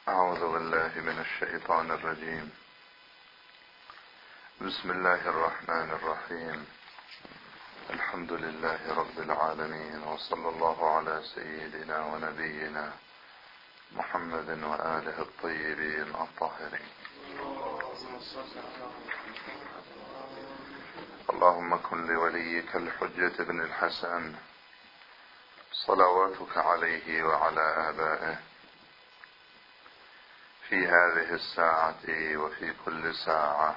أعوذ بالله من الشيطان الرجيم. بسم الله الرحمن الرحيم. الحمد لله رب العالمين، وصلى الله على سيدنا ونبينا محمد وآله الطيبين الطاهرين. اللهم كن لوليك الحجة بن الحسن صلواتك عليه وعلى آبائه في هذه الساعة وفي كل ساعة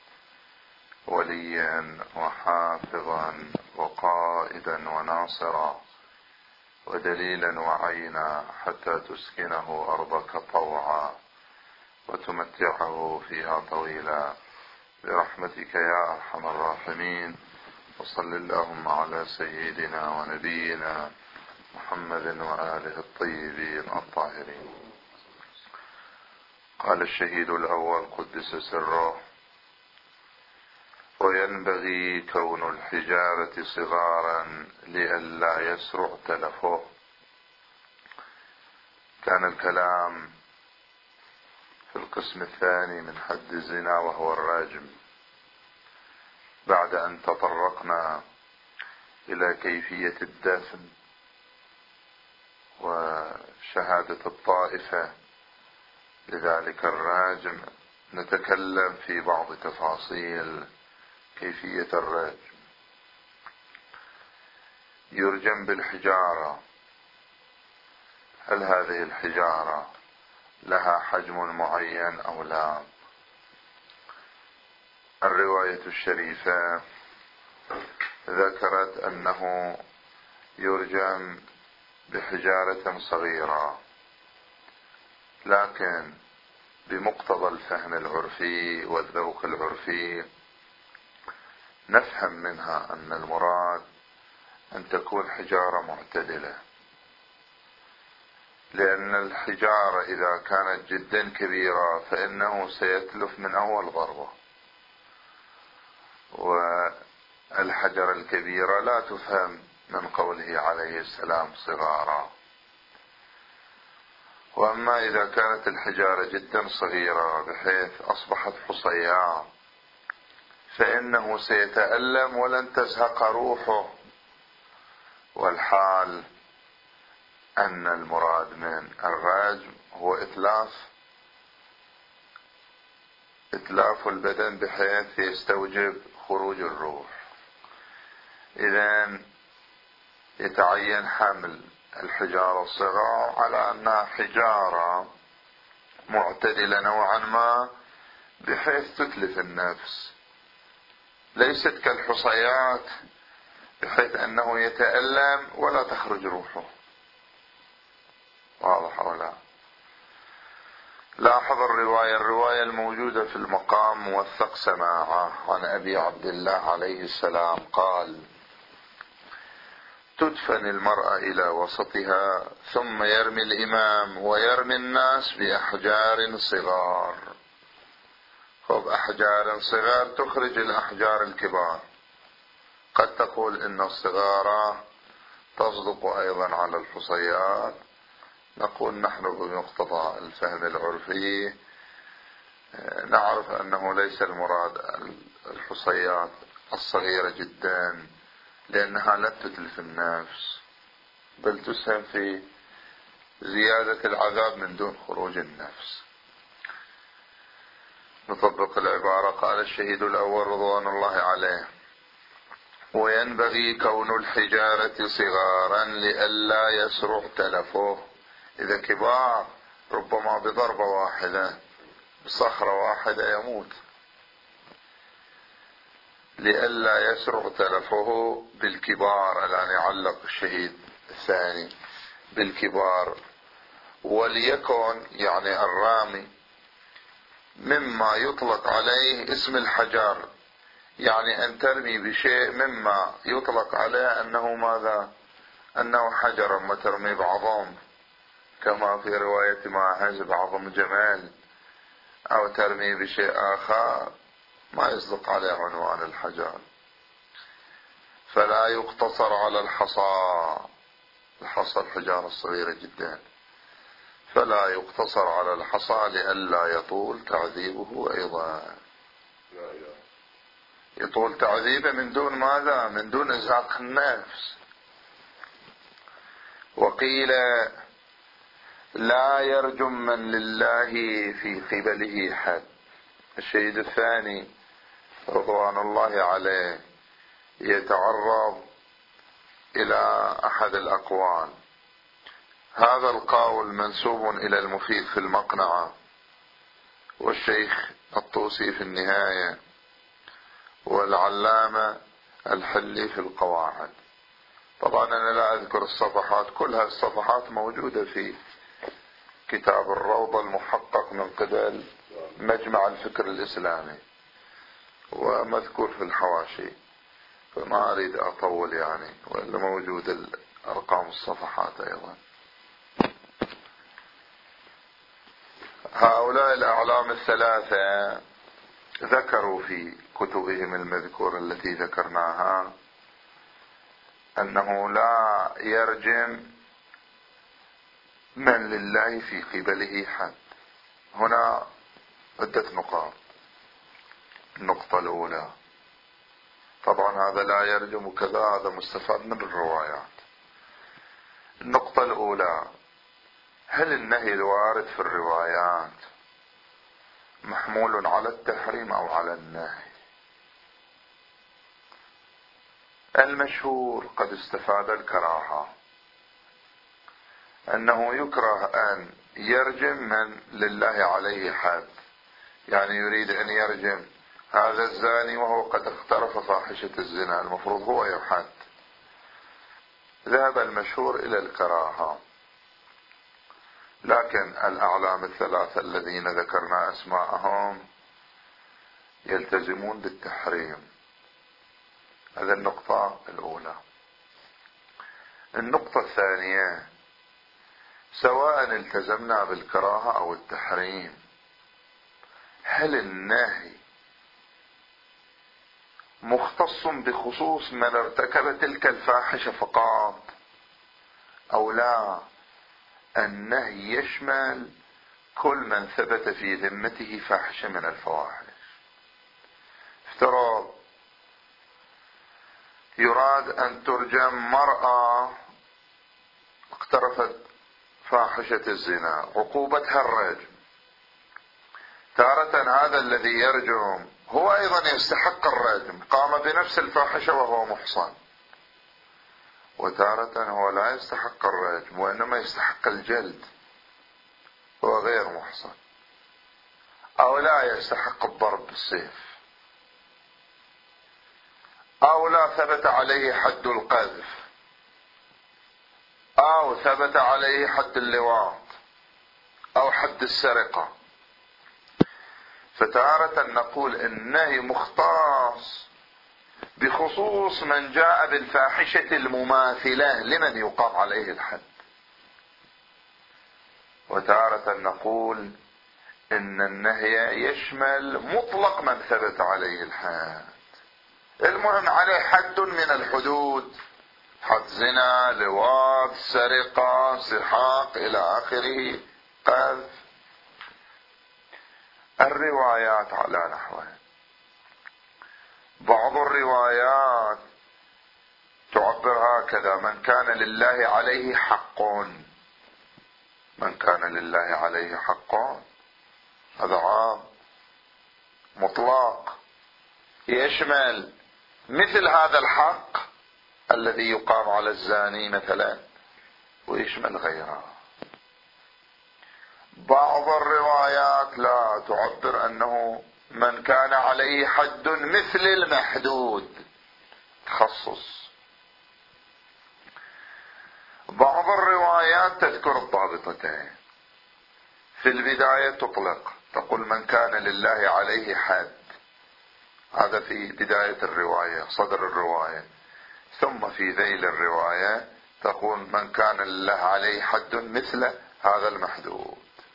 وليا وحافظا وقائدا وناصرا ودليلا وعينا، حتى تسكنه أرضك طوعا وتمتعه فيها طويلا برحمتك يا أرحم الراحمين. وصل اللهم على سيدنا ونبينا محمد وآله الطيبين الطاهرين. قال الشهيد الأول قدس سره: وينبغي كون الحجارة صغارا لئلا يسرع تلفه. كان الكلام في القسم الثاني من حد الزنا وهو الراجم، بعد أن تطرقنا إلى كيفية الدفن وشهادة الطائفة لذلك الراجم. نتكلم في بعض تفاصيل كيفية الرجم. يرجم بالحجارة. هل هذه الحجارة لها حجم معين أو لا؟ الرواية الشريفة ذكرت أنه يرجم بحجارة صغيرة، لكن بمقتضى الفهم العرفي والذوق العرفي نفهم منها أن المراد أن تكون حجارة معتدلة، لأن الحجارة إذا كانت جدا كبيرة فإنه سيتلف من أول ضربة، والحجر الكبيرة لا تفهم من قوله عليه السلام صغارا. وأما إذا كانت الحجارة جدا صغيرة بحيث أصبحت حصياء فإنه سيتألم ولن تزهق روحه، والحال أن المراد من الرجم هو إتلاف البدن بحيث يستوجب خروج الروح. إذن يتعين حمل الحجارة الصغار على أنها حجارة معتدلة نوعا ما بحيث تتلف النفس، ليست كالحصيات بحيث أنه يتألم ولا تخرج روحه. واضح ولا؟ لاحظ الرواية الموجودة في المقام موثق سماعه عن أبي عبد الله عليه السلام قال: تدفن المرأة إلى وسطها ثم يرمي الإمام ويرمي الناس بأحجار صغار. أحجار صغار تخرج الأحجار الكبار. قد تقول إن الصغار تصدق أيضا على الحصيات. نقول نحن بمقتضى الفهم العرفي نعرف أنه ليس المراد الحصيات الصغيرة جدا، لأنها لا تتلف النفس بل تسهم في زيادة العذاب من دون خروج النفس. نطبق العبارة. قال الشهيد الأول رضوان الله عليه: وينبغي كون الحجارة صغارا لئلا يسرع تلفه. إذا كبار ربما بضربة واحدة بصخرة واحدة يموت. لئلا يسرع تلفه بالكبار. الآن يعلق الشهيد الثاني بالكبار. وليكن يعني الرامي مما يطلق عليه اسم الحجر، يعني أن ترمي بشيء مما يطلق عليه أنه ماذا؟ أنه حجر، ما ترمي بعظم كما في رواية معاذ بعظم جمال، أو ترمي بشيء آخر ما يصدق عليه عنوان الحجر. فلا يقتصر على الحصى الحجارة الصغيرة جدا، فلا يقتصر على الحصى لئلا يطول تعذيبه أيضا. يطول تعذيبه من دون ماذا؟ من دون إزهاق النفس. وقيل لا يرجم من لله في قبله حد. الشهيد الثاني رضوان الله عليه يتعرض إلى أحد الأقوال. هذا القول منسوب إلى المفيد في المقنعة، والشيخ الطوسي في النهاية، والعلامة الحلي في القواعد. طبعا أنا لا أذكر الصفحات، كلها الصفحات موجودة في كتاب الروضة المحقق من قبل مجمع الفكر الإسلامي، ومذكور في الحواشي، فما أريد أطول يعني، وإلا موجود أرقام الصفحات أيضا. هؤلاء الأعلام الثلاثة ذكروا في كتبهم المذكورة التي ذكرناها أنه لا يرجم من لله في قبله حد. هنا عدة نقاط. النقطة الأولى، طبعا هذا لا يرجم وكذا، هذا مستفاد من الروايات. النقطة الأولى، هل النهي الوارد في الروايات محمول على التحريم أو على النهي؟ المشهور قد استفاد الكراهة، أنه يكره أن يرجم من لله عليه حد، يعني يريد أن يرجم هذا الزاني وهو قد اقترف فاحشة الزنا، المفروض هو يحد. ذهب المشهور إلى الكراهة، لكن الأعلام الثلاثة الذين ذكرنا أسماءهم يلتزمون بالتحريم. هذه النقطة الأولى. النقطة الثانية، سواء التزمنا بالكراهة أو التحريم، هل النهي مختص بخصوص من ارتكب تلك الفاحشة فقط أو لا؟ النهي يشمل كل من ثبت في ذمته فاحشة من الفواحش. افترض يراد أن ترجم مرأة اقترفت فاحشة الزنا، عقوبتها الرجم. تارة هذا الذي يرجم هو أيضا يستحق الرجم، قام بنفس الفاحشة وهو محصن، وتارة هو لا يستحق الرجم وإنما يستحق الجلد، هو غير محصن، أو لا يستحق الضرب بالسيف، أو لا ثبت عليه حد القذف، أو ثبت عليه حد اللواط، أو حد السرقة. فتارة نقول النهي مختص بخصوص من جاء بالفاحشة المماثلة لمن يقام عليه الحد، وتارة نقول إن النهي يشمل مطلق من ثبت عليه الحد، المهم عليه حد من الحدود، حد زنا، لواط، سرقة، سحاق إلى آخره، قذف. الروايات على نحوين. بعض الروايات تعبر هكذا: من كان لله عليه حق. من كان لله عليه حق هذا عام مطلق، يشمل مثل هذا الحق الذي يقام على الزاني مثلا، ويشمل غيره. بعض الروايات لا تعبر أنه من كان عليه حد مثل المحدود، تخصص. بعض الروايات تذكر الضابطتين. في البداية تطلق، تقول من كان لله عليه حد، هذا في بداية الرواية، صدر الرواية. ثم في ذيل الرواية تقول من كان لله عليه حد مثل هذا المحدود.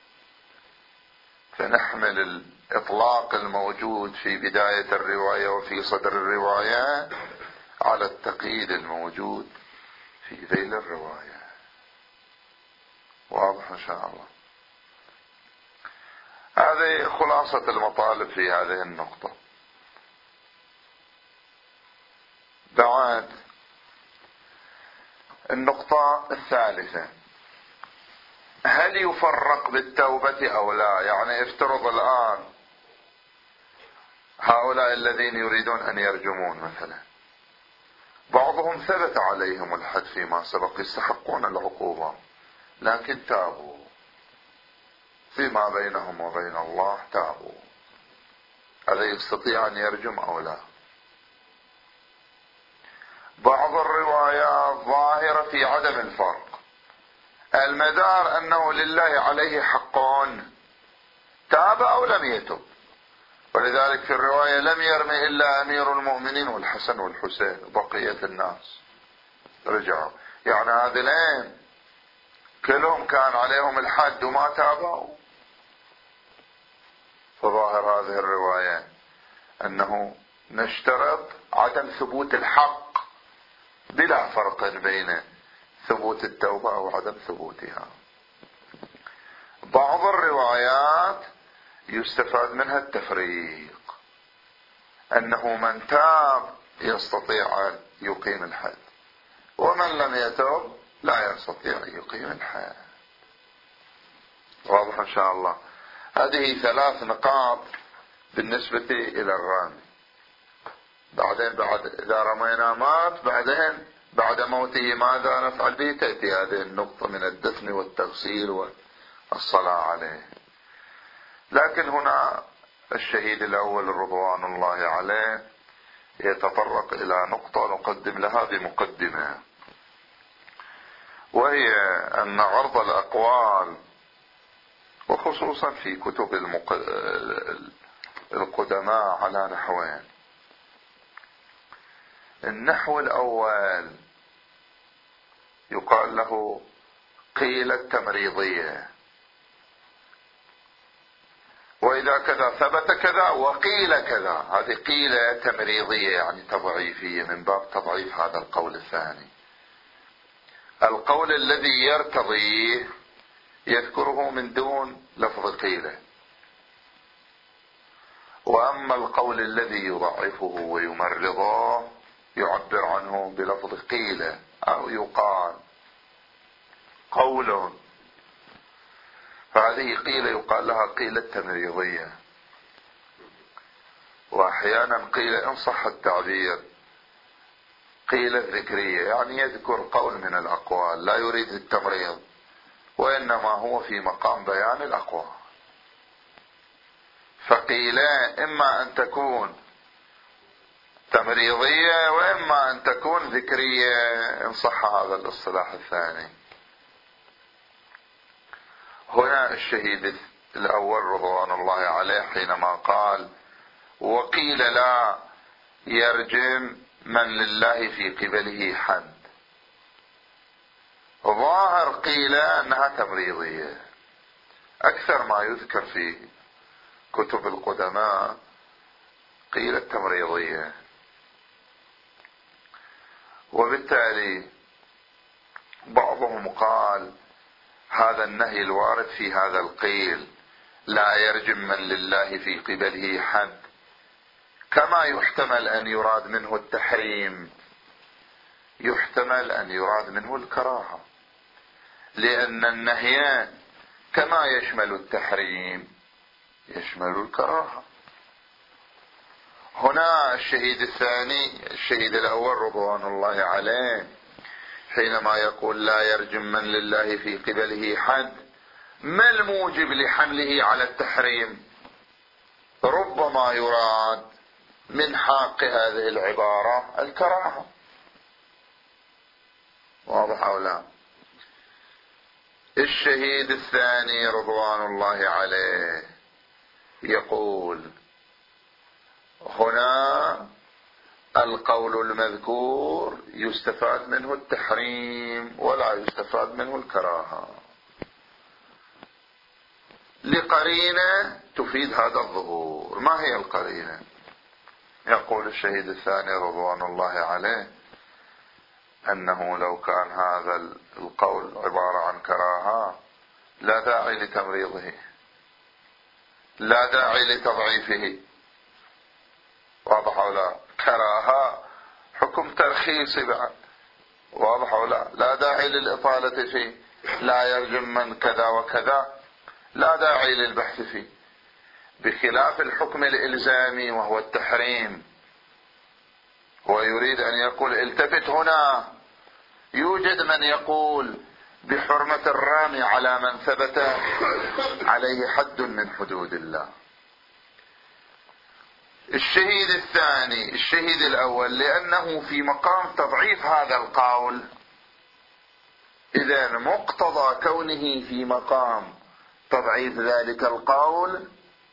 فنحمل الإطلاق الموجود في بداية الرواية وفي صدر الرواية على التقييد الموجود في ذيل الرواية. واضح إن شاء الله. هذه خلاصة المطالب في هذه النقطة. بعد النقطة الثالثة، هل يفرق بالتوبة أو لا؟ يعني افترض الآن هؤلاء الذين يريدون أن يرجمون مثلا، بعضهم ثبت عليهم الحد فيما سبق، يستحقون العقوبة، لكن تابوا فيما بينهم وبين الله، تابوا، هذا يستطيع أن يرجم أو لا؟ بعض الروايات ظاهرة في عدم الفرق، المدار أنه لله عليه حق، تاب أو لم يتب، ولذلك في الرواية لم يرمي إلا أمير المؤمنين والحسن والحسين، بقية الناس رجعوا. يعني هذين كلهم كان عليهم الحد وما تابوا. فظاهر هذه الرواية أنه نشترط عدم ثبوت الحق بلا فرق بين ثبوت التوبة أو عدم ثبوتها. بعض الروايات يستفاد منها التفريق، أنه من تاب يستطيع أن يقيم الحد، ومن لم يتب لا يستطيع أن يقيم الحد. واضح إن شاء الله؟ هذه 3 نقاط بالنسبة إلى الرامي. بعدين بعد إذا رمينا مات، بعدين بعد موته ماذا نفعل به؟ تأتي هذه النقطة من الدفن والتغسيل والصلاة عليه. لكن هنا الشهيد الأول رضوان الله عليه يتطرق إلى نقطة نقدم لها بمقدمة، وهي أن عرض الأقوال، وخصوصا في كتب القدماء، على نحوين. النحو الأول يقال له قيل التمريضية، وإذا كذا ثبت كذا وقيل كذا، هذه قيلة تمريضية يعني تضعيفية، من باب تضعيف هذا القول الثاني. القول الذي يرتضيه يذكره من دون لفظ قيلة، وأما القول الذي يضعفه ويمرضه يعبر عنه بلفظ قيلة، أو يقال قول، فهذه قيلة يقال لها قيلة تمريضية. وأحيانا قيلة إن صح التعبير قيلة ذكرية، يعني يذكر قول من الأقوال لا يريد التمريض، وإنما هو في مقام بيان الأقوال. فقيلة إما أن تكون تمريضية وإما أن تكون ذكرية إن صح هذا الاصطلاح الثاني. هنا الشهيد الأول رضوان الله عليه حينما قال وقيل لا يرجم من لله في قبله حد، ظاهر قيل أنها تمريضية، أكثر ما يذكر في كتب القدماء قيل التمريضية. وبالتالي بعضهم قال هذا النهي الوارد في هذا القيل لا يرجم من لله في قبله حد، كما يحتمل أن يراد منه التحريم، يحتمل أن يراد منه الكراهة، لأن النهي كما يشمل التحريم يشمل الكراهة. هنا الشهيد الثاني، الشهيد الأول رضوان الله عليه حينما يقول لا يرجم من لله في قبله حد، ما الموجب لحمله على التحريم؟ ربما يراد من حق هذه العبارة الكراهة. واضح أو لا؟ الشهيد الثاني رضوان الله عليه يقول هنا القول المذكور يستفاد منه التحريم ولا يستفاد منه الكراهة، لقرينة تفيد هذا الظهور. ما هي القرينة؟ يقول الشهيد الثاني رضوان الله عليه أنه لو كان هذا القول عبارة عن كراهة لا داعي لتمريضه، لا داعي لتضعيفه. واضح أو لا؟ كراهة حكم ترخيصي بعد. واضح أو لا؟ لا داعي للإطالة فيه. لا يرجم من كذا وكذا، لا داعي للبحث فيه، بخلاف الحكم الإلزامي وهو التحريم. هو يريد أن يقول التفت هنا، يوجد من يقول بحرمة الرامي على من ثبت عليه حد من حدود الله. الشهيد الثاني، الشهيد الأول، لأنه في مقام تضعيف هذا القول، إذن مقتضى كونه في مقام تضعيف ذلك القول،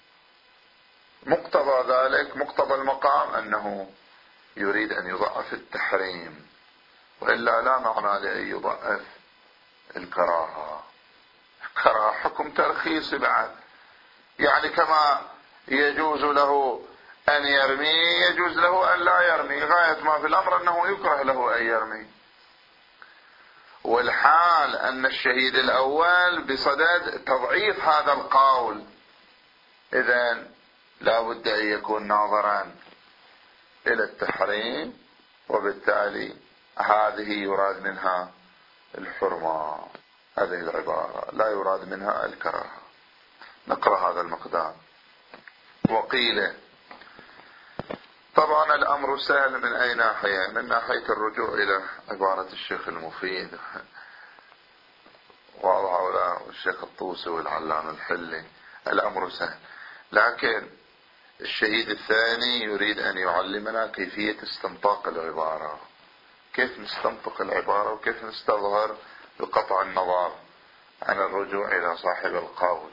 مقتضى ذلك، مقتضى المقام أنه يريد أن يضعف التحريم، وإلا لا معنى لأن يضعف الكراهة. كراهة حكم ترخيص بعد، يعني كما يجوز له أن يرمي يجوز له أن لا يرمي، غاية ما في الأمر أنه يكره له أن يرمي. والحال أن الشهيد الأول بصدد تضعيف هذا القول، إذن لا بد أن يكون ناظرا إلى التحريم، وبالتالي هذه يراد منها الحرمة، هذه العبارة لا يراد منها الكراهة. نقرأ هذا المقدار. وقيل، طبعا الأمر سهل من أي ناحية؟ من ناحية الرجوع إلى عبارة الشيخ المفيد ولا الشيخ الطوسي والعلام الحلي، الأمر سهل. لكن الشهيد الثاني يريد أن يعلمنا كيفية استنطاق العبارة، كيف نستنطق العبارة وكيف نستظهر بقطع النظر عن الرجوع إلى صاحب القول،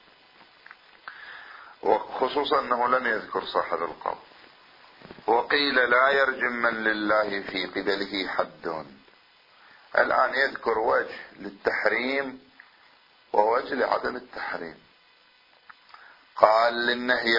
وخصوصا أنه لم يذكر صاحب القول. وقيل لا يرجم من لله في قبله حد. الآن يذكر وجه للتحريم ووجه لعدم التحريم. قال للنهي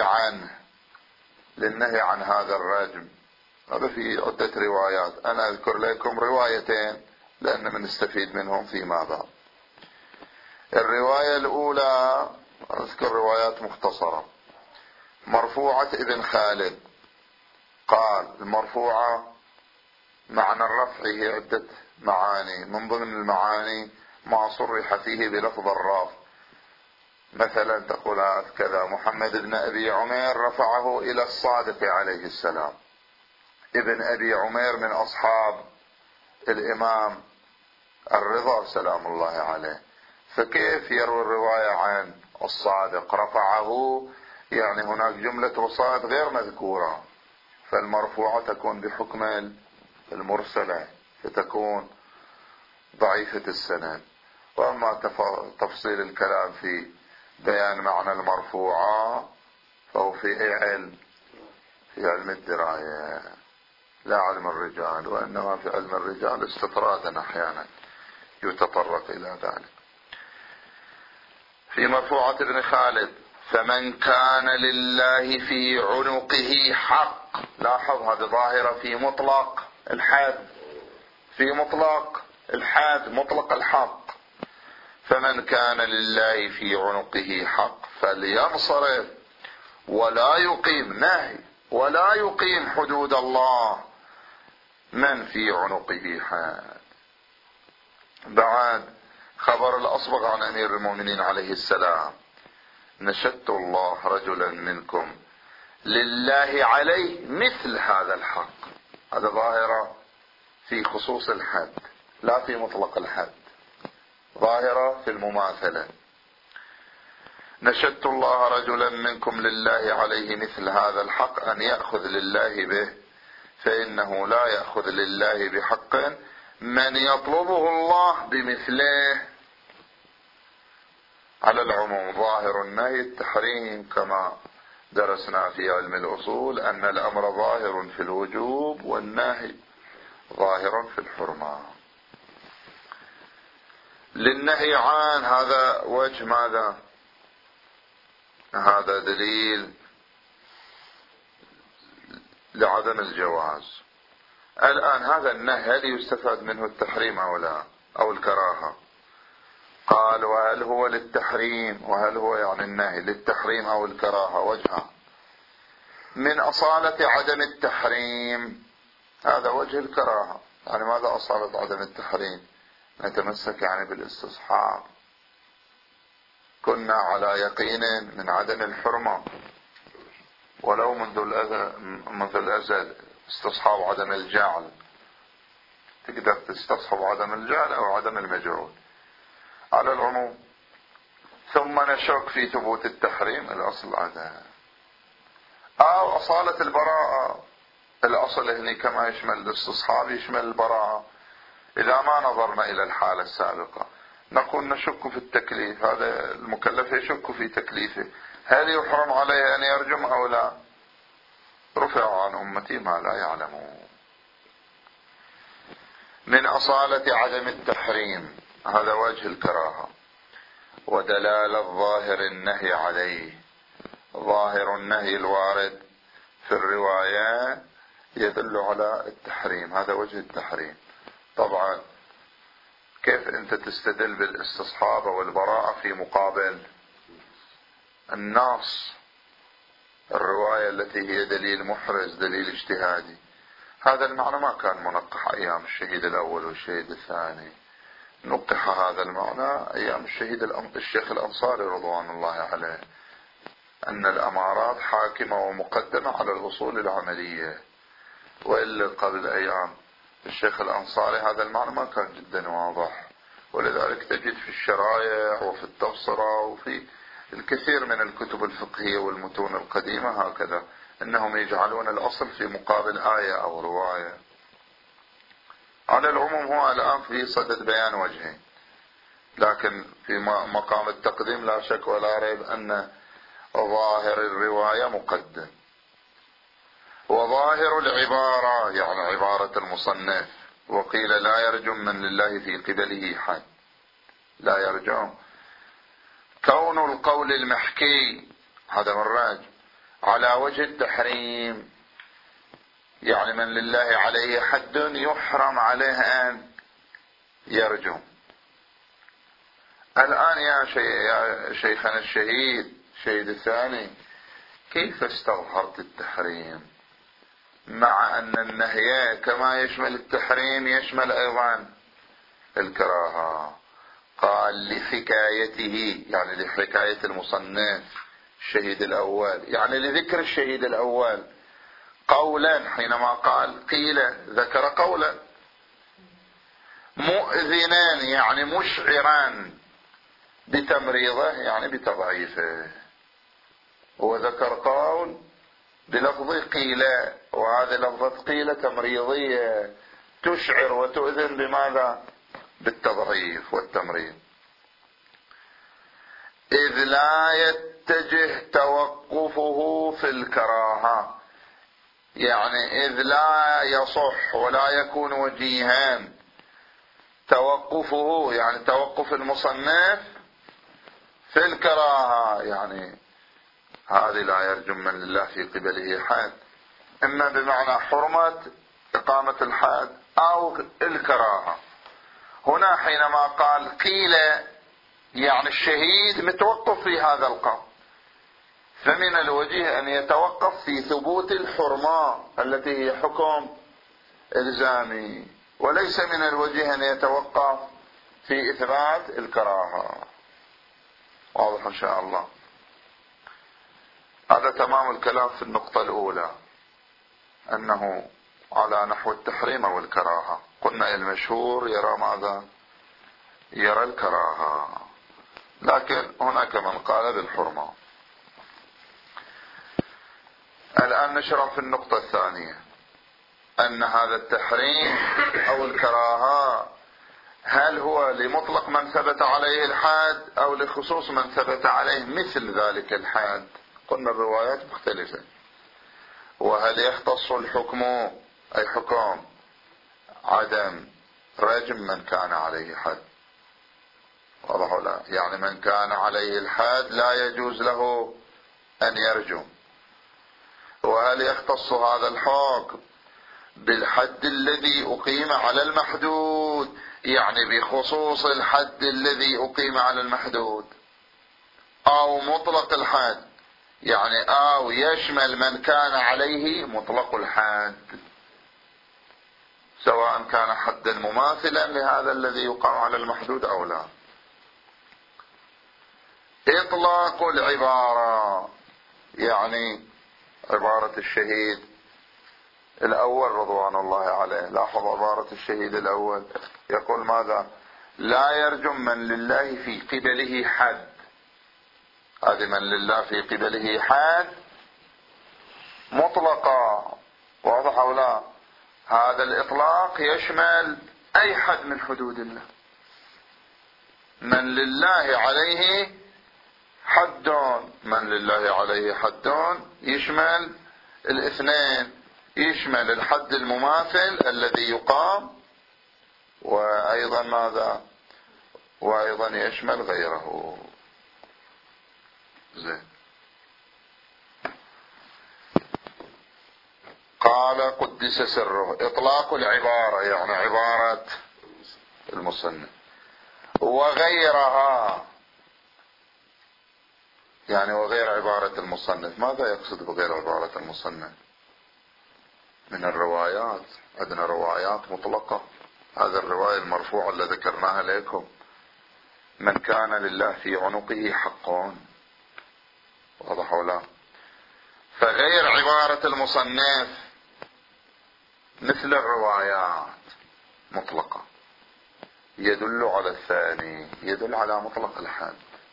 عن هذا الرجم، هذا في عدة روايات، أنا أذكر لكم روايتين لأن نستفيد منهم فيما بعد. الرواية الأولى أذكر روايات مختصرة، مرفوعة ابن خالد. قال المرفوعة معنى الرفع هي عدة معاني، من ضمن المعاني ما صرح فيه بلفظ الرفع، مثلا تقول كذا محمد بن أبي عمير رفعه إلى الصادق عليه السلام. ابن أبي عمير من أصحاب الإمام الرضا سلام الله عليه، فكيف يروي الرواية عن الصادق رفعه؟ يعني هناك جملة وصائد غير مذكورة، فالمرفوعة تكون بحكم المرسلة فتكون ضعيفة السند. وأما تفصيل الكلام في بيان معنى المرفوعة فهو في علم الدراية لا علم الرجال، وإنما في علم الرجال استطرادا أحيانا يتطرق إلى ذلك. في مرفوعة ابن خالد فمن كان لله في عنقه حق، لاحظ هذه ظاهرة في مطلق الحد، في مطلق الحد، مطلق الحق. فمن كان لله في عنقه حق فلينصرف ولا يقيم، نهي، ولا يقيم حدود الله من في عنقه حد. بعد خبر الأصبغ عن أمير المؤمنين عليه السلام، نشدت الله رجلا منكم لله عليه مثل هذا الحق. هذا ظاهرة في خصوص الحد لا في مطلق الحد، ظاهرة في المماثلة. نشدت الله رجلا منكم لله عليه مثل هذا الحق أن يأخذ لله به، فإنه لا يأخذ لله بحق من يطلبه الله بمثله. على العموم ظاهر النهي التحريم، كما درسنا في علم الأصول أن الأمر ظاهر في الوجوب والنهي ظاهر في الحرمة. للنهي عن هذا وجه ماذا؟ هذا دليل لعدم الجواز. الآن هذا النهي هل يستفاد منه التحريم أو لا، أو الكراهة؟ قال وهل هو للتحريم، وهل هو يعني النهي للتحريم أو الكراهة وجهه. من أصالة عدم التحريم، هذا وجه الكراهة. يعني ماذا أصالة عدم التحريم؟ نتمسك يعني بالاستصحاب، كنا على يقين من عدم الحرمة ولو منذ الأزل. استصحاب عدم الجعل، تقدر تستصحب عدم الجعل أو عدم المجعول على العموم. ثم نشك في ثبوت التحريم، الأصل هذا. أو أصالة البراءة، الأصل هنا كما يشمل الاستصحاب يشمل البراءة. إذا ما نظرنا إلى الحالة السابقة نقول نشك في التكليف، هذا المكلف يشك في تكليفه، هل يحرم عليه أن يرجم أو لا؟ رفع عن أمتي ما لا يعلمون. من أصالة عدم التحريم، هذا وجه الكراهة. ودلالة ظاهر النهي عليه، ظاهر النهي الوارد في الرواية يدل على التحريم، هذا وجه التحريم. طبعا كيف أنت تستدل بالاستصحاب والبراءة في مقابل النص، الرواية التي هي دليل محرز، دليل اجتهادي؟ هذا المعنى ما كان منقح أيام الشهيد الأول والشهيد الثاني، نقح هذا المعنى أيام الشيخ الأنصاري رضوان الله عليه، أن الأمارات حاكمة ومقدمة على الأصول العملية. وإلا قبل أيام الشيخ الأنصاري هذا المعنى ما كان جدا واضح، ولذلك تجد في الشرايع وفي التبصرة وفي الكثير من الكتب الفقهية والمتون القديمة هكذا، أنهم يجعلون الأصل في مقابل آية أو رواية. على العموم هو الآن في صدد بيان وجهين، لكن في مقام التقديم لا شك ولا ريب أن ظاهر الرواية مقدم. وظاهر العبارة يعني عبارة المصنف، وقيل لا يرجم من لله في قبله حد، لا يرجم. كون القول المحكي هذا من راج على وجه التحريم، يعني من لله عليه حد يحرم عليه أن يرجم. الآن يا شيخنا الشهيد الثاني، كيف استظهرت التحريم مع أن النهي كما يشمل التحريم يشمل أيضا الكراهة؟ قال لحكايته، يعني لحكاية المصنف الشهيد الأول، يعني لذكر الشهيد الأول قولا، حينما قال قيل ذكر قولا مؤذنان يعني مشعرا بتمريضه يعني بتضعيفه، وذكر قول بلفظ قيل، وهذه لفظة قيل تمريضية تشعر وتؤذن بماذا؟ بالتضعيف والتمريض. إذ لا يتجه توقفه في الكراهة، يعني إذ لا يصح ولا يكون وجيها توقفه، يعني توقف المصنف في الكراهة، يعني هذه لا يرجم من لله في قبله حد، إما بمعنى حرمة إقامة الحد أو الكراهة. هنا حينما قال قيل يعني الشهيد متوقف في هذا القول، فمن الوجه أن يتوقف في ثبوت الحرمة التي هي حكم إلزامي، وليس من الوجه أن يتوقف في إثبات الكراهة. واضح إن شاء الله؟ هذا تمام الكلام في النقطة الأولى، أنه على نحو التحريم والكراهة. قلنا المشهور يرى ماذا؟ يرى الكراهة، لكن هناك من قال بالحرمة. الآن نشرع في النقطة الثانية، أن هذا التحريم أو الكراهة هل هو لمطلق من ثبت عليه الحد أو لخصوص من ثبت عليه مثل ذلك الحد؟ قلنا الروايات مختلفة. وهل يختص الحكم أي حكم عدم رجم من كان عليه حد؟ واضح لا؟ يعني من كان عليه الحد لا يجوز له أن يرجم. وهل يختص هذا الحكم بالحد الذي أقيم على المحدود يعني بخصوص الحد الذي أقيم على المحدود، أو مطلق الحد، يعني أو يشمل من كان عليه مطلق الحد، سواء كان حدا مماثلا لهذا الذي يقام على المحدود أو لا. إطلاق العبارة، يعني عبارة الشهيد الأول رضوان الله عليه، لاحظ عبارة الشهيد الأول يقول ماذا؟ لا يرجم من لله في قبله حد. هذه من لله في قبله حد مطلقة، واضح أو لا؟ هذا الإطلاق يشمل أي حد من حدود الله. من لله عليه حد، من لله عليه حد يشمل الاثنين، يشمل الحد المماثل الذي يقام، وأيضا ماذا؟ وأيضا يشمل غيره. زين. قال قدس سره إطلاق العبارة، يعني عبارة المصنف، وغيرها، يعني وغير عبارة المصنف. ماذا يقصد بغير عبارة المصنف؟ من الروايات، عندنا روايات مطلقة. هذا الرواية المرفوعة اللي ذكرناها لكم، من كان لله في عنقه حق، واضح ولا؟ فغير عبارة المصنف مثل الروايات مطلقة، يدل على الثاني، يدل على مطلق الحد.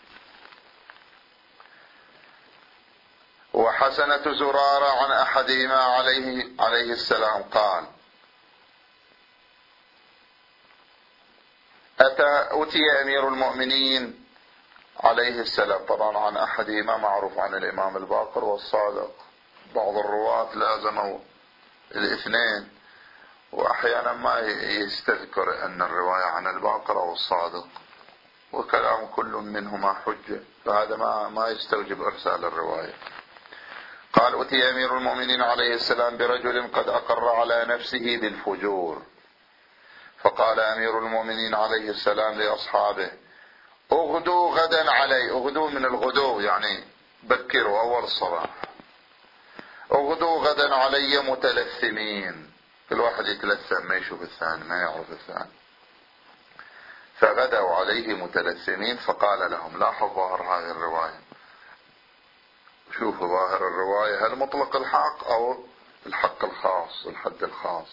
وحسنة زرارة عن أحدهما عليه السلام قال: أتي أمير المؤمنين عليه السلام. طبعا عن أحدهما معروف عن الإمام الباقر والصادق، بعض الرواة لازموا الاثنين، وأحيانا ما يستذكر أن الرواية عن الباقر أو الصادق، وكلام كل منهما حجة، فهذا ما يستوجب إرسال الرواية. قال: أتي أمير المؤمنين عليه السلام برجل قد أقر على نفسه بالفجور، فقال أمير المؤمنين عليه السلام لأصحابه: اغدوا غدا علي. اغدوا من الغدو، يعني بكروا أول الصباح. اغدوا غدا علي متلثمين، كل واحد يتلثم، ما يشوف الثاني، ما يعرف الثاني. فغدوا عليه متلثمين فقال لهم. لاحظ ظاهر هذه الرواية، شوفوا ظاهر الرواية، هل مطلق الحق أو الحق الخاص، الحد الخاص.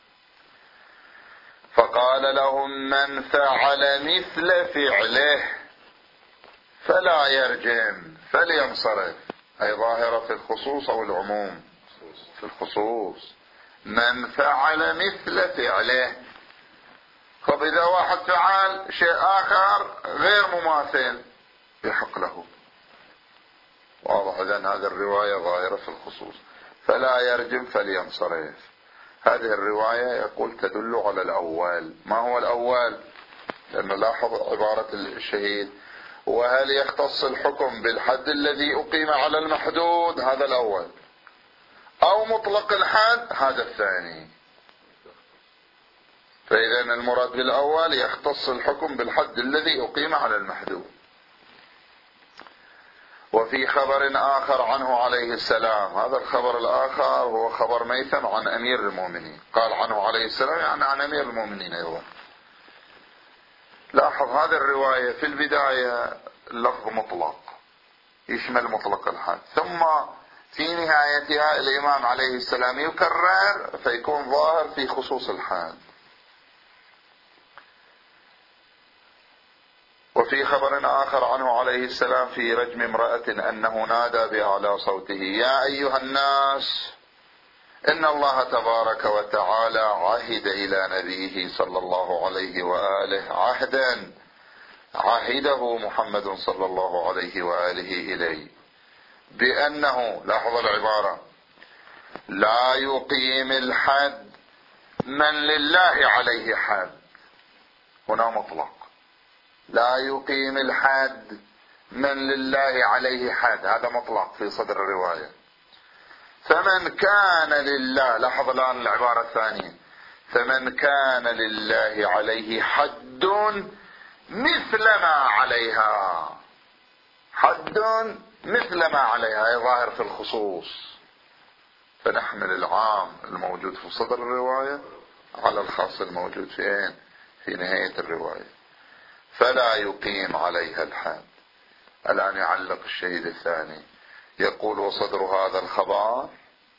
فقال لهم: من فعل مثل فعله فلا يرجم فلينصرف. أي ظاهرة في الخصوص أو العموم؟ في الخصوص. من فعل مثل فعله، طب إذا واحد فعل شيء آخر غير مماثل يحق له، واضح؟ إذن هذه الرواية ظاهرة في الخصوص. فلا يرجم فلينصرف. هذه الرواية يقول تدل على الأول. ما هو الأول؟ لأنه لاحظ عبارة الشهيد: وهل يختص الحكم بالحد الذي أقيم على المحدود؟ هذا الأول. أو مطلق الحد؟ هذا الثاني. فإذا المراد بالأول يختص الحكم بالحد الذي أقيم على المحدود. وفي خبر آخر عنه عليه السلام، هذا الخبر الآخر هو خبر ميثم عن أمير المؤمنين، قال عنه عليه السلام يعني عن أمير المؤمنين أيضا. لاحظ هذه الرواية في البداية لفظ مطلق يشمل مطلق الحد، ثم في نهايتها الإمام عليه السلام يكرر فيكون ظاهر في خصوص الحد. وفي خبر آخر عنه عليه السلام في رجم امرأة أنه نادى بأعلى صوته: يا أيها الناس، إن الله تبارك وتعالى عهد إلى نبيه صلى الله عليه وآله عهدا عهده محمد صلى الله عليه وآله إليه بأنه، لاحظ العبارة، لا يقيم الحد من لله عليه حد. هنا مطلق، لا يقيم الحد من لله عليه حد، هذا مطلق في صدر الرواية. فمن كان لله، لاحظ الآن العبارة الثانية، فمن كان لله عليه حد مثل ما عليها، حد مثل ما عليها، أي ظاهر في الخصوص، فنحمل العام الموجود في صدر الرواية على الخاص الموجود في نهاية الرواية، فلا يقيم عليها الحد. الآن يعلق الشهيد الثاني، يقول: وصدر هذا الخبر،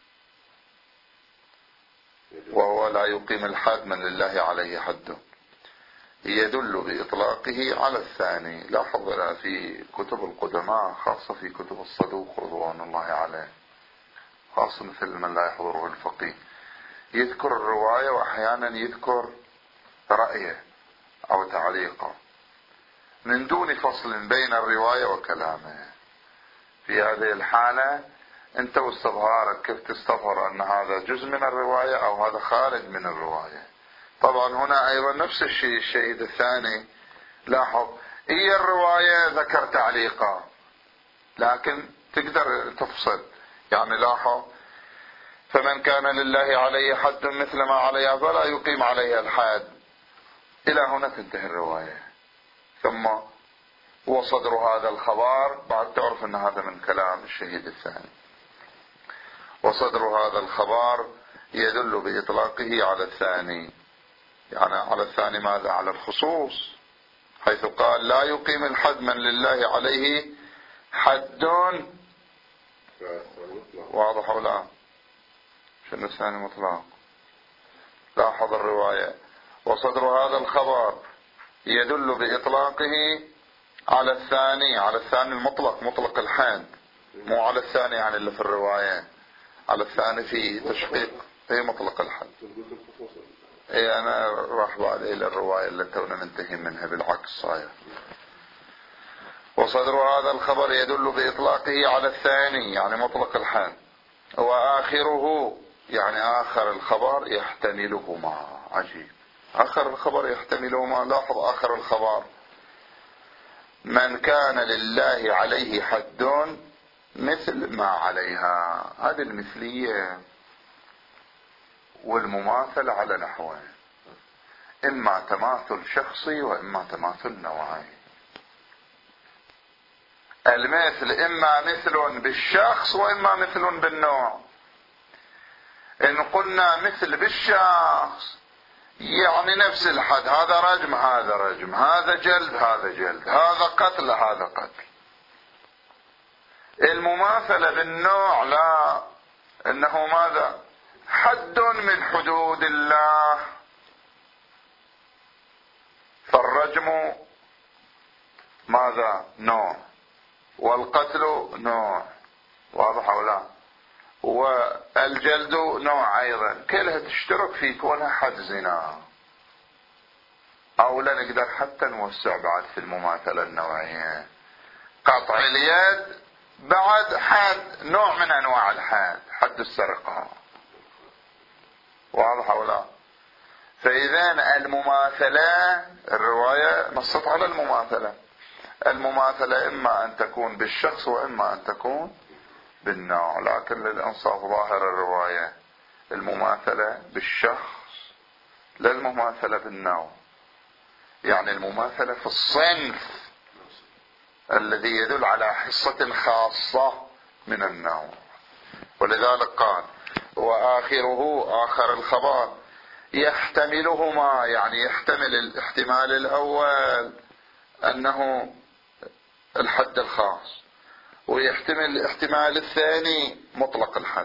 وهو لا يقيم الحد من لله عليه حد، يدل بإطلاقه على الثاني. لاحظ في كتب القدماء، خاصة في كتب الصدوق رضوان الله عليه، خاصة مثل من لا يحضره الفقيه، يذكر الرواية وأحيانا يذكر رأيه أو تعليقه من دون فصل بين الرواية وكلامه. في هذه الحالة أنت واستظهارك كيف تستظهر أن هذا جزء من الرواية أو هذا خارج من الرواية. طبعا هنا أيضا نفس الشيء الشهيد الثاني، لاحظ هي الرواية ذكر تعليقا لكن تقدر تفصل، يعني لاحظ: فمن كان لله عليه حد مثل ما عليها فلا يقيم عليه الحد، إلى هنا تنتهي الرواية. ثم وصدر هذا الخبر، بعد تعرف أن هذا من كلام الشهيد الثاني، وصدر هذا الخبر يدل بإطلاقه على الثاني، يعني على الثاني ماذا؟ على الخصوص، حيث قال: لا يقيم الحد من لله عليه حد. واضح ولا لا؟ شنو الثاني مطلق؟ لاحظ الرواية: وصدر هذا الخبر يدل بإطلاقه على الثاني، على الثاني المطلق، مطلق الحد، مو على الثاني يعني اللي في الرواية، على الثاني في تشقيق هي مطلق الحد. اي انا راح بعد الى الرواية اللي تونا ننتهي منها، بالعكس صاير. وصدر هذا الخبر يدل بإطلاقه على الثاني يعني مطلق الحد، وآخره يعني آخر الخبر يحتملهما. عجيب، آخر الخبر يحتملهما. لاحظ آخر الخبر: من كان لله عليه حد مثل ما عليها. هذه المثلية والمماثلة على نحوين: إما تماثل شخصي وإما تماثل نوعي. المثل إما مثل بالشخص وإما مثل بالنوع. إن قلنا مثل بالشخص يعني نفس الحد، هذا رجم هذا رجم، هذا جلد هذا جلد، هذا قتل هذا قتل. المماثلة بالنوع لا، إنه ماذا؟ حد من حدود الله، فالرجم ماذا؟ نوع، والقتل نوع، واضح أو لا؟ والجلد نوع أيضا، كلها تشترك في كونها حد زنا. أو لا نقدر حتى نوسع بعد في المماثلة النوعية، قطع اليد بعد حد، نوع من أنواع الحد، حد السرقة، واضح أو لا؟ فإذا المماثلة، الرواية نصت على المماثلة. المماثلة إما أن تكون بالشخص وإما أن تكون بالنوع، لكن للإنصاف ظاهر الرواية المماثلة بالشخص لا المماثلة بالنوع، يعني المماثلة في الصنف الذي يدل على حصة خاصة من النوع. ولذلك قال: وآخره آخر الخبر يحتملهما، يعني يحتمل الاحتمال الأول أنه الحد الخاص، ويحتمل الاحتمال الثاني مطلق الحد،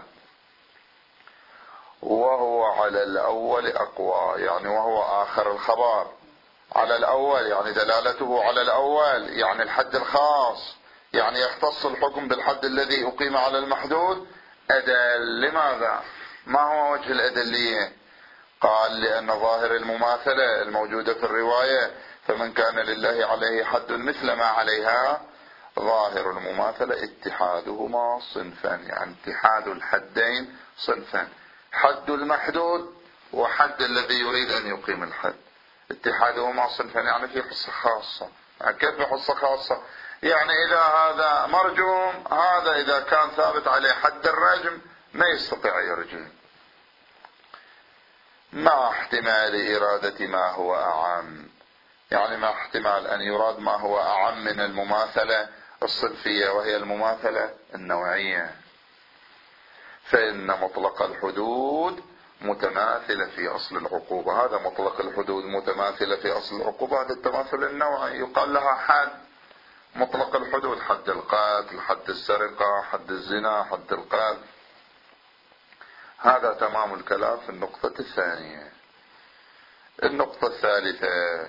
وهو على الأول أقوى، يعني وهو آخر الخبر على الأول يعني دلالته على الأول، يعني الحد الخاص، يعني يختص الحكم بالحد الذي أقيم على المحدود أدل. لماذا؟ ما هو وجه الأدلية؟ قال: لأن ظاهر المماثلة الموجودة في الرواية فمن كان لله عليه حد مثل ما عليها، ظاهر المماثلة اتحادهما صنفان، يعني اتحاد الحدين صنفان، حد المحدود وحد الذي يريد أن يقيم الحد، اتحادهما صنفان، يعني في حصة خاصة. يعني كيف في حصة خاصة؟ يعني إذا هذا مرجوم، هذا إذا كان ثابت عليه حد الرجم ما يستطيع يرجم. مع احتمال إرادة ما هو أعم، يعني مع احتمال أن يراد ما هو أعم من المماثلة الصنفية وهي المماثلة النوعية. فإن مطلق الحدود متماثلة في أصل العقوبة، هذا مطلق الحدود متماثلة في أصل العقوبة، هذا التماثل النوعي يقال لها حد. مطلق الحدود حد القتل، حد السرقة، حد الزنا، حد القذف. هذا تمام الكلام في النقطة الثانية. النقطة الثالثة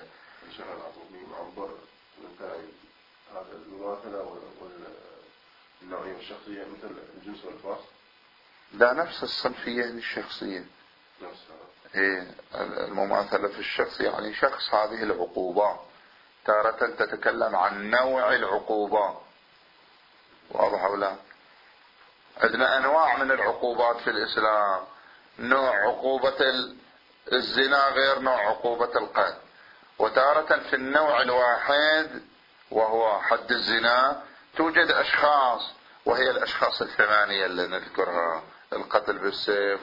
هذا المماثلة والنوعية والشخصية مثل الجنس والخاص. لا، نفس الصنفية للشخصية. إيه، المماثلة في الشخص يعني شخص هذه العقوبة، تارة تتكلم عن نوع العقوبة. واضح أو لا؟ عندنا أنواع من العقوبات في الإسلام، نوع عقوبة الزنا غير نوع عقوبة القتل، وتارة في النوع الواحد وهو حد الزنا توجد أشخاص، وهي الأشخاص الثمانية اللي نذكرها: القتل بالسيف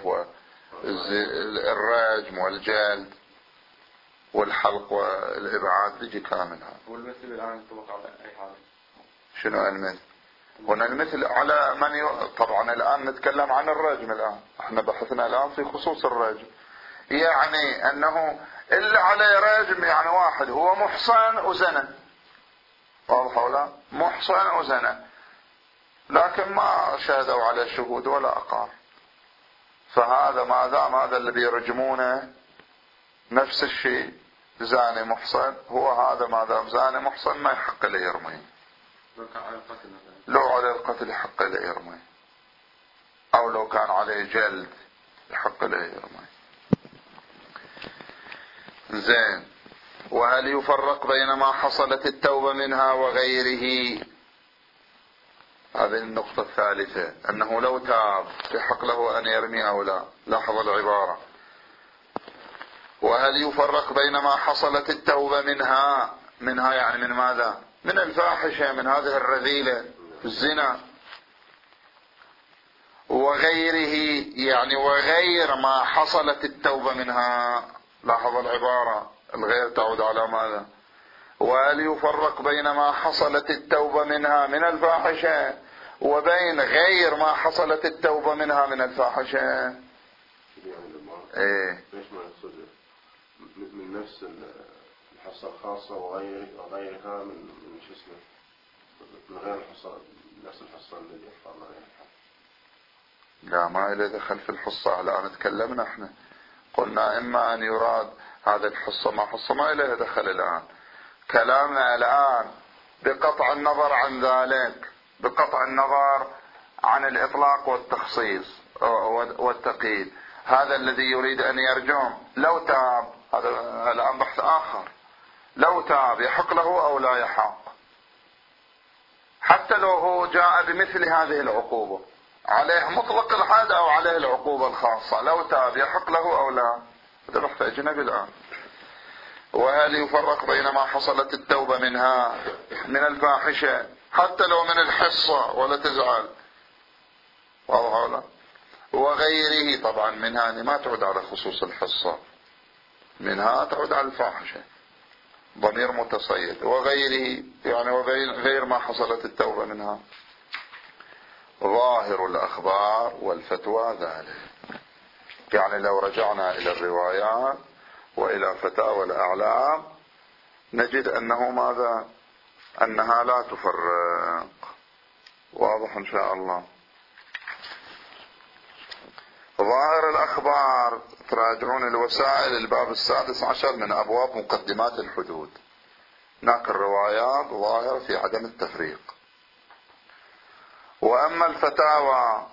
والرجم والجلد والحلق والإبعاد، تجي كاملها. والمثل الآن ينطبق على أي حال؟ شنو المثل؟ هنا المثل على من طبعا الآن نتكلم عن الرجم، الآن احنا بحثنا الآن في خصوص الرجم، يعني أنه اللي عليه رجم يعني واحد هو محصن وزنى، واضح ولا؟ محصن وزنى، لكن ما شهدوا على شهود ولا أقار، فهذا ما دام هذا اللي بيرجمونه نفس الشيء زاني محصن، هو هذا ما دام زاني محصن ما يحق له يرمي. لو عليه القتل يحق له يرمي، أو لو كان عليه جلد يحق له يرمي. زين. وهل يفرق بين ما حصلت التوبة منها وغيره؟ هذه النقطة الثالثة، أنه لو تاب يحق له أن يرمي أو لا. لاحظ العبارة: وهل يفرق بين ما حصلت التوبة منها يعني من ماذا؟ من الفاحشة، من هذه الرذيلة الزنا، وغيره يعني وغير ما حصلت التوبة منها. لاحظ العبارة، الغير تعود على ماذا؟ وهل يفرق بين ما حصلت التوبة منها من الفاحشة وبين غير ما حصلت التوبة منها من الفاحشة؟ ايه، من نفس الحصة الخاصة وغيرها من شو اسمه، من غير الحصة، نفس الحصة الذي يحصل غيرها. لا، ما إلى دخل في الحصة. الآن تكلمنا احنا قلنا إما أن يراد هذا الحصة ما حصة، ما إليه دخل الآن. كلامنا الآن بقطع النظر عن ذلك، بقطع النظر عن الإطلاق والتخصيص والتقييد، هذا الذي يريد أن يرجم لو تاب، هذا الآن بحث آخر. لو تاب يحق له أو لا يحق، حتى لو هو جاء بمثل هذه العقوبة، عليه مطلق الحد أو عليه العقوبة الخاصة، لو تاب يحق له أو لا، هذا بحث أجنبي الآن. وهل يفرق بين ما حصلت التوبة منها من الفاحشة حتى لو من الحصة ولا تزعل، واضح ولا؟ وغيره، طبعا منها ما تعود على خصوص الحصة، منها تعود على الفاحشة، ضمير متصيد. وغيره يعني غير ما حصلت التوبة منها. ظاهر الأخبار والفتوى ذلك، يعني لو رجعنا إلى الروايات وإلى فتاوى الأعلام نجد أنه ماذا؟ أنها لا تفرق. واضح إن شاء الله. ظاهر الأخبار، تراجعون الوسائل الباب 16 من أبواب مقدمات الحدود، هناك الروايات ظاهرة في عدم التفريق. وأما الفتاوى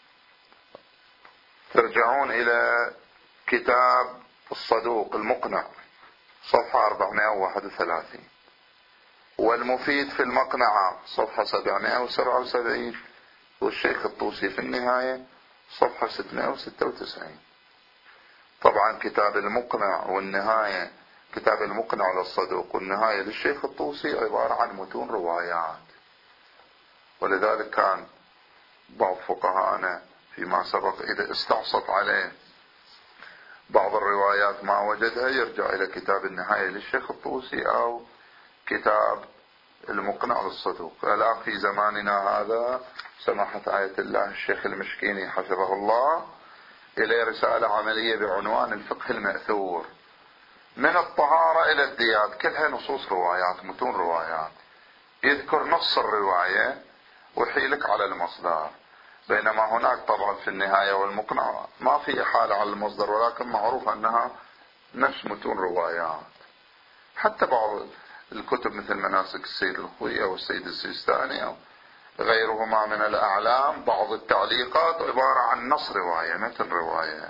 ترجعون إلى كتاب الصدوق المقنع صفحة 431، والمفيد في المقنعة صفحة 777، والشيخ الطوسي في النهاية صفحة 696. طبعا كتاب المقنع والنهاية، كتاب المقنع للصدوق والنهاية للشيخ الطوسي عبارة عن متون روايات، ولذلك كان بعض فقهاءنا فيما سبق إذا استعصت عليه بعض الروايات ما وجدها يرجع إلى كتاب النهاية للشيخ الطوسي أو كتاب المقنع للصدوق. الآن في زماننا هذا سماحة آية الله الشيخ المشكيني حفظه الله إليه رسالة عملية بعنوان الفقه المأثور من الطهارة إلى الديات، كلها نصوص روايات، متون روايات، يذكر نص الرواية ويحيلك على المصدر، بينما هناك طبعا في النهاية والمقنع ما في إحالة على المصدر، ولكن معروف أنها نفس متون روايات. حتى بعض الكتب مثل مناسك السيد الخوئي أو السيد السيستاني أو غيرهما من الأعلام، بعض التعليقات عبارة عن نص رواية متن رواية.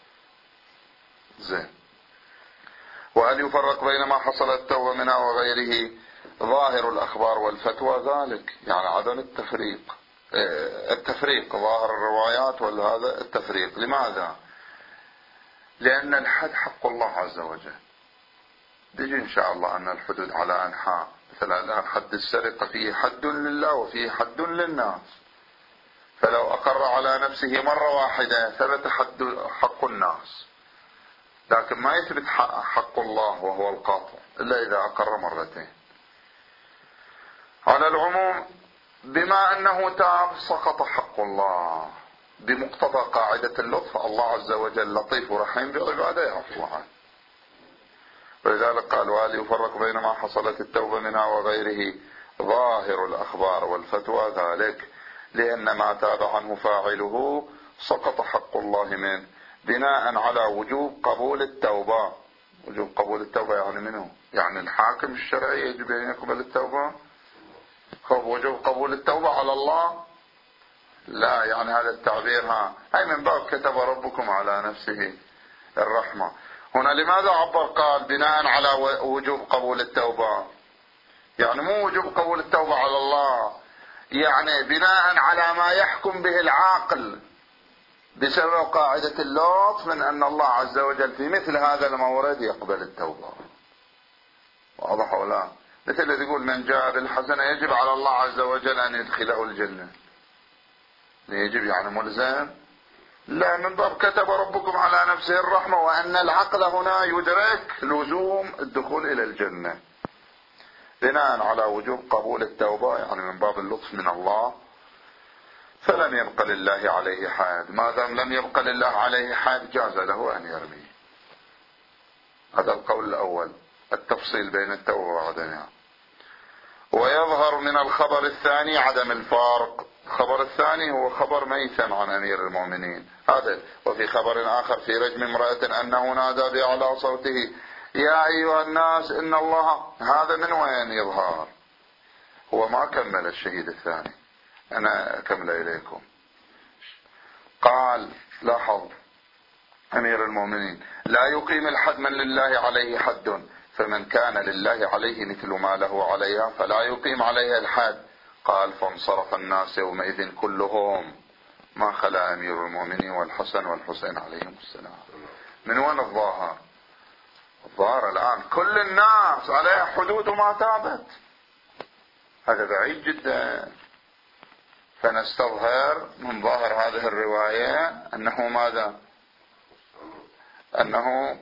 زين. وهل يفرق بين ما حصل التوبة منها وغيره؟ ظاهر الأخبار والفتوى ذلك، يعني عدم التفريق ظاهر الروايات وهذا التفريق. لماذا؟ لأن الحد حق الله عز وجل. بيجي إن شاء الله أن الحدود على أنحاء، مثلا الآن حد السرقة فيه حد لله وفيه حد للناس، فلو أقر على نفسه مرة واحدة ثبت حق الناس، لكن ما يثبت حق الله وهو القاطع إلا إذا أقر مرتين. على العموم بما أنه تاب سقط حق الله بمقتضى قاعدة اللطف، الله عز وجل لطيف ورحيم بعباده يعفو عنه. ولذلك قال وهل يفرق بين ما حصلت التوبة منها وغيره؟ ظاهر الأخبار والفتوى ذلك، لأن ما تاب عنه فاعله سقط حق الله منه بناء على وجوب قبول التوبة. وجوب قبول التوبة يعني منه؟ يعني الحاكم الشرعي يجب أن يقبل التوبة؟ وجوب قبول التوبة على الله؟ لا، يعني هذا التعبير هاي من باب كتب ربكم على نفسه الرحمة. هنا لماذا عبر قال بناء على وجوب قبول التوبة؟ يعني مو وجوب قبول التوبة على الله، يعني بناء على ما يحكم به العاقل بسبب قاعدة اللطف من أن الله عز وجل في مثل هذا المورد يقبل التوبة. واضح ولا؟ مثل الذي يقول من جاء بالحسنة يجب على الله عز وجل أن يدخله الجنة. يجب يعني ملزم؟ لا، من باب كتب ربكم على نفسه الرحمة، وأن العقل هنا يدرك لزوم الدخول إلى الجنة بناء على وجوب قبول التوبة، يعني من باب اللطف من الله. فلم يبق لله عليه حاد، ما دام لم يبق لله عليه حاد جاز له أن يرمي. هذا القول الأول، التفصيل بين التوبة وعدمها. ويظهر من الخبر الثاني عدم الفارق. الخبر الثاني هو خبر ميثم عن أمير المؤمنين هذا. وفي خبر آخر في رجم امرأة أنه نادى بأعلى صوته يا أيها الناس إن الله. هذا من وين يظهر؟ هو ما كمل الشهيد الثاني، أنا أكمل إليكم. قال لاحظ أمير المؤمنين لا يقيم الحد من لله عليه حد، فمن كان لله عليه مثل ما له عليها فلا يقيم عليها الحد. قال فانصرف الناس يومئذ كلهم ما خلا أمير المؤمنين والحسن والحسين عليهم السلام. من وين الظاهر؟ الظاهر الآن كل الناس عليها حدود ما تابت، هذا بعيد جدا. فنستظهر من ظاهر هذه الرواية أنه ماذا؟ أنه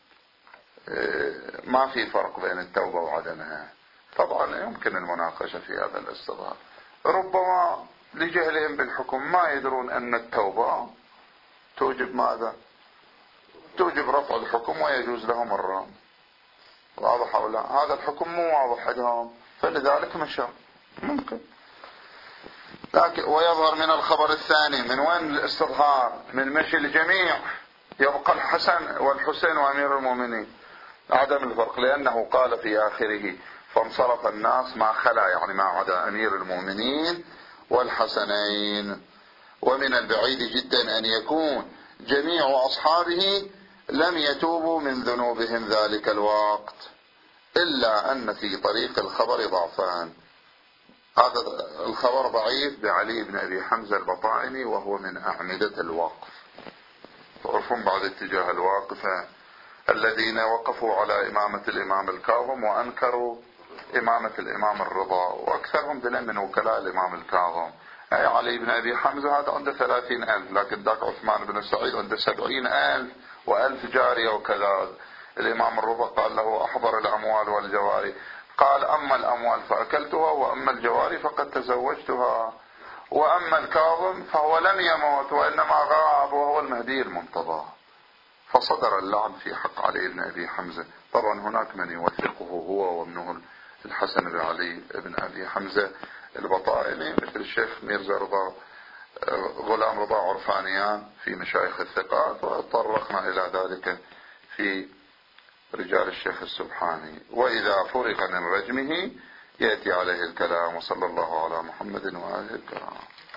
ما في فرق بين التوبة وعدمها. طبعا يمكن المناقشة في هذا الاستظهار، ربما لجهلهم بالحكم ما يدرون أن التوبة توجب ماذا؟ توجب رفع الحكم ويجوز لهم الرام. واضح أو لا؟ هذا الحكم مو واضح لهم، فلذلك مشى. ممكن. لكن ويظهر من الخبر الثاني من وين الاستظهار؟ من مشي الجميع، يبقى الحسن والحسين وأمير المؤمنين، عدم الفرق، لأنه قال في آخره فانصرف الناس ما خلا، يعني ما عدا أمير المؤمنين والحسنين. ومن البعيد جدا أن يكون جميع أصحابه لم يتوبوا من ذنوبهم ذلك الوقت، إلا أن في طريق الخبر ضعفان. هذا الخبر ضعيف بعلي بن أبي حمزة البطائني، وهو من أعمدة الوقف. تعرفون بعد اتجاه الواقفة الذين وقفوا على إمامة الإمام الكاظم وأنكروا إمامة الإمام الرضا، وأكثرهم دليل من وكلاء الإمام الكاظم. علي بن أبي حمزة هذا عنده 30,000، لكن ذاك عثمان بن سعيد عنده 70,000 و1000 جارية وكذا. الإمام الرضا قال له أحضر الأموال والجواري، قال أما الأموال فأكلتها، وأما الجواري فقد تزوجتها، وأما الكاظم فهو لم يموت وإنما غاب وهو المهدي المنتظر. فصدر اللعن في حق علي بن أبي حمزة. طبعا هناك من يوثقه هو وابنه الحسن بن علي بن أبي حمزة البطائني، مثل الشيخ ميرزا رضا غلام رضا عرفانيان في مشايخ الثقات، وتطرقنا إلى ذلك في رجال الشيخ السبحاني. وإذا فرغ من رجمه يأتي عليه الكلام. وصلى الله على محمد وآله الكرام.